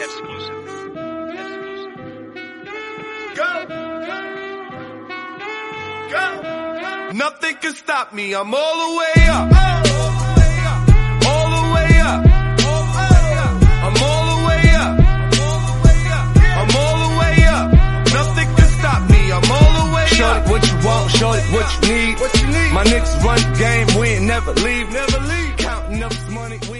Exclusive. Go. Go. Nothing can stop me. I'm all the way up. All the way up. I'm all the way up. I'm all the way up. Nothing can stop me. I'm all the way up. Shorty, what you want? Shorty, what you need? My niggas run the game. We ain't never leave. Counting up this money.